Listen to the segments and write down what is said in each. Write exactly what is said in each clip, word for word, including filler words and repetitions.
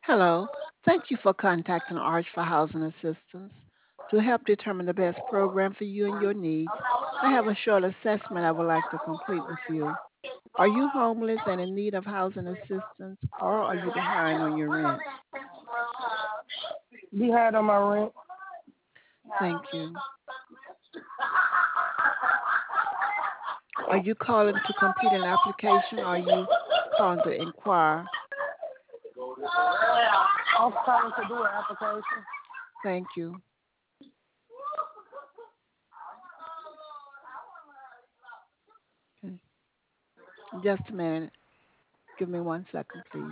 Hello. Thank you for contacting Arch for Housing Assistance. To help determine the best program for you and your needs, I have a short assessment I would like to complete with you. Are you homeless and in need of housing assistance, or are you behind on your rent? Behind on my rent. Thank you. Are you calling to complete an application, or are you calling to inquire? I'm calling to do an application. Thank you. Okay. Just a minute. Give me one second, please.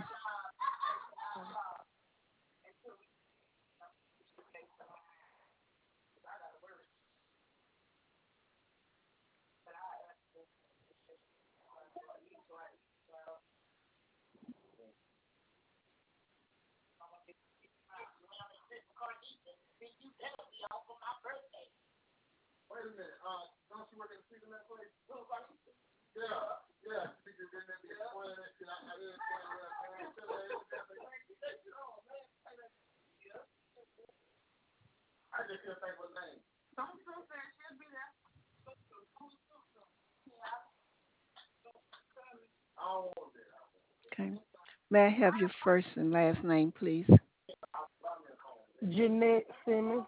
Okay. May I have your first and last name, please? Jeanette Simmons.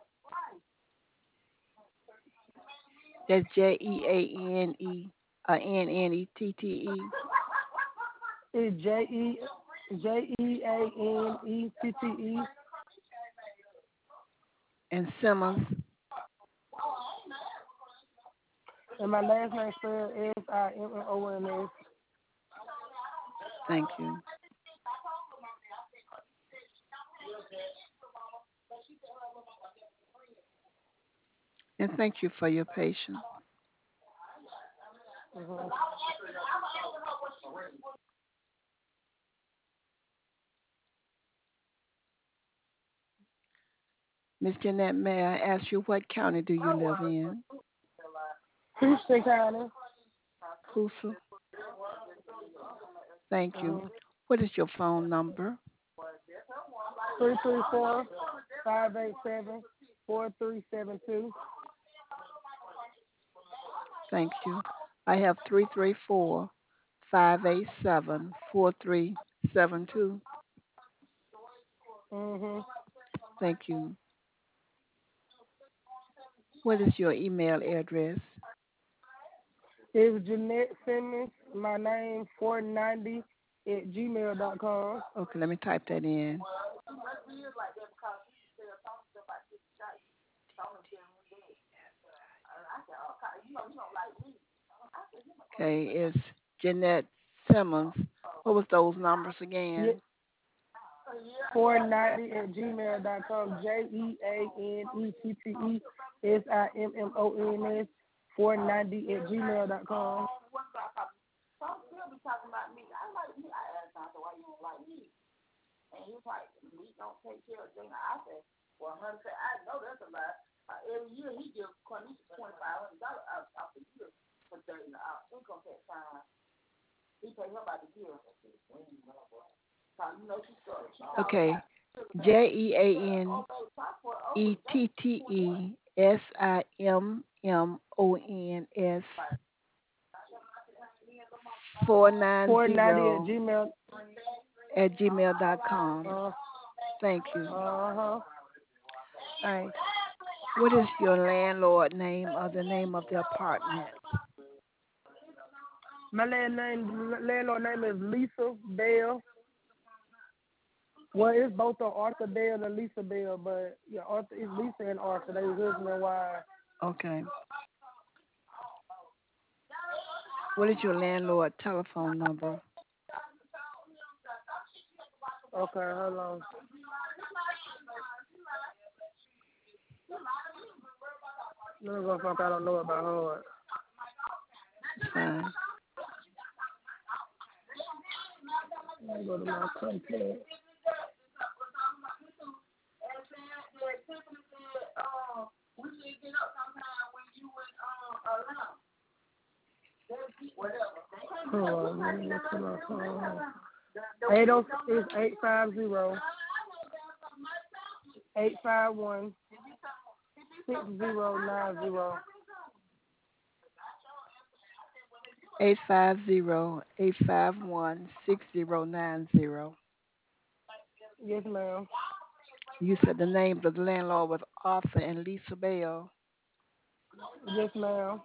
That's J E A N E, uh, N N E T T E. It's J E J E A N E T T E. And Simmons. And my last name spelled S I M M O N S. Thank you. And thank you for your patience. Mm-hmm. Miss Jeanette, may I ask you what county do you live in? Houston County. Coosa. Thank you. Mm-hmm. What is your phone number? three three four, five eight seven, four three seven two. Thank you. I have three three four, five eight seven, four three seven two. Mm-hmm. Thank you. What is your email address? It's Jeanette Simmons, my name, four ninety at gmail dot com. Okay, let me type that in. Okay, it's Jeanette Simmons. What was those numbers Yeah, again? four ninety at gmail dot com. J E A N E T T E S I M M O N S, four ninety at gmail dot com. Okay, J E A N E T T E S I M M O N S four nine four ninety at zero gmail. at gmail dot com. Uh, Thank you. uh-huh. All right. What is your landlord name or the name of the apartment? My land name, landlord name is Lisa Bell. Well, it's both on Arthur Bell and Lisa Bell, but yeah, Arthur it's Lisa and Arthur. They was husband and wife. Okay. What is your landlord telephone number? Okay, hold on. Let me go fuck. I don't know about her. It's fine. Let me go to my contact. Hold on, let me look at my phone. Eight oh is eight five zero eight five one six zero nine zero. eight five zero, eight five one, six zero nine zero. Yes, ma'am. You said the names of the landlord was Arthur and Lisa Bell. Yes, ma'am.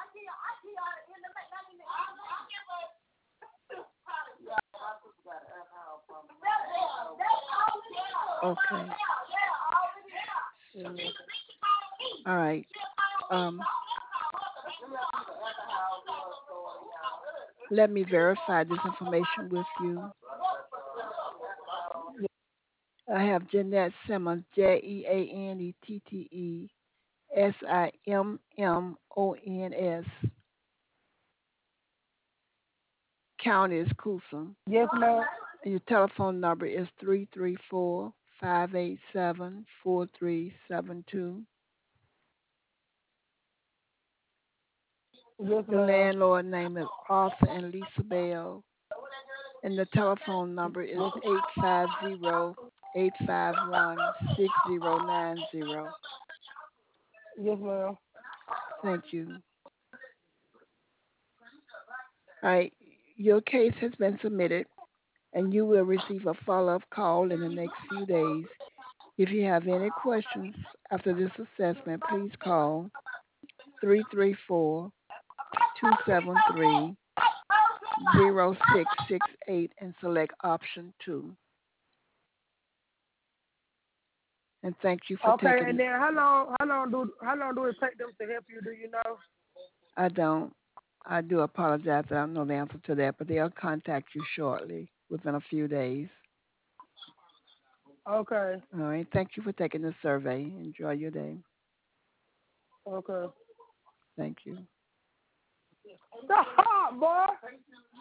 Okay. Mhm. All right. Um, Let me verify this information with you. I have Jeanette Simmons, J E A N E T T E S I M M O N S. County is Coosa. Yes, ma'am. And your telephone number is three three four, five eight seven, four three seven two. Yes, The ma'am. landlord name is Arthur and Lisa Bell. And the telephone number is Yes, eight five zero, eight five one, six zero nine zero. yes, ma'am. Thank you. All right. Your case has been submitted, and you will receive a follow up call in the next few days. If you have any questions after this assessment, please call three three four, two seven three, zero six six eight and select option two. And thank you for Okay, taking and it. then how long? How long do? How long do it take them to help you? Do you know? I don't. I do apologize. I don't know the answer to that, but they'll contact you shortly within a few days. Okay. All right. Thank you for taking the survey. Enjoy your day. Okay. Thank you. Stop, boy.